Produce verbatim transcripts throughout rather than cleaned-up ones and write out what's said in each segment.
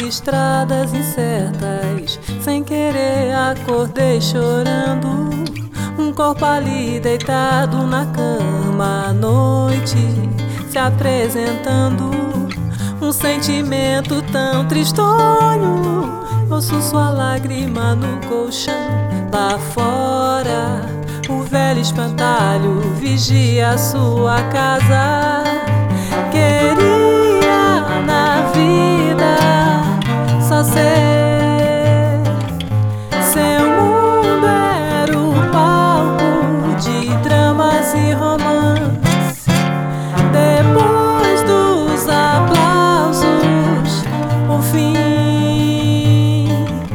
estradas incertas, sem querer acordei chorando. Um corpo ali deitado na cama, à noite se apresentando. Um sentimento tão tristonho, ouço sua lágrima no colchão. Lá fora, o velho espantalho vigia a sua casa. Queria na vida só ser. Seu mundo era o palco de dramas e romances. Depois dos aplausos, o fim.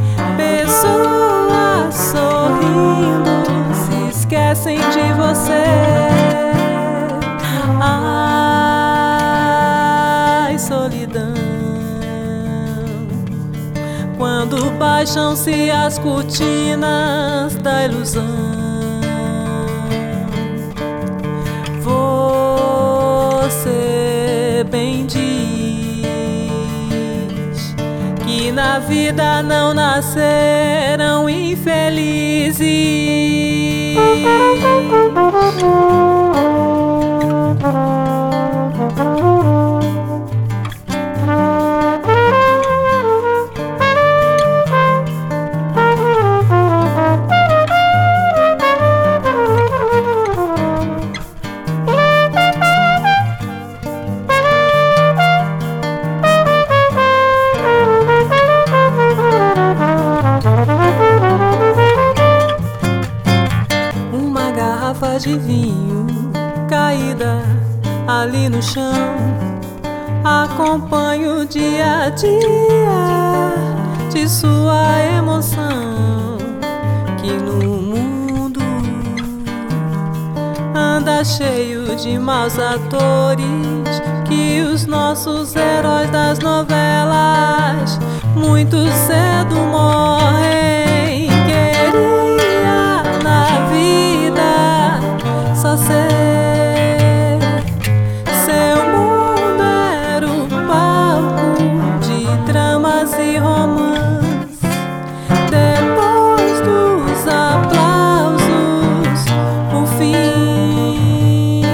Pessoas sorrindo se esquecem de você. Ai, solidão. Quando baixam-se as cortinas da ilusão, você bem diz que na vida não nasceram infelizes. De vinho caída ali no chão, acompanho o dia a dia de sua emoção, que no mundo anda cheio de maus atores, que os nossos heróis das novelas muito cedo morrem. Queria na vida só ser. Seu mundo era o palco de dramas e romances. Depois dos aplausos, o fim.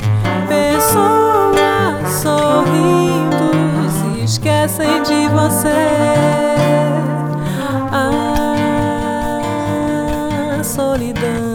Pessoas sorrindo se esquecem de você. Ah, solidão.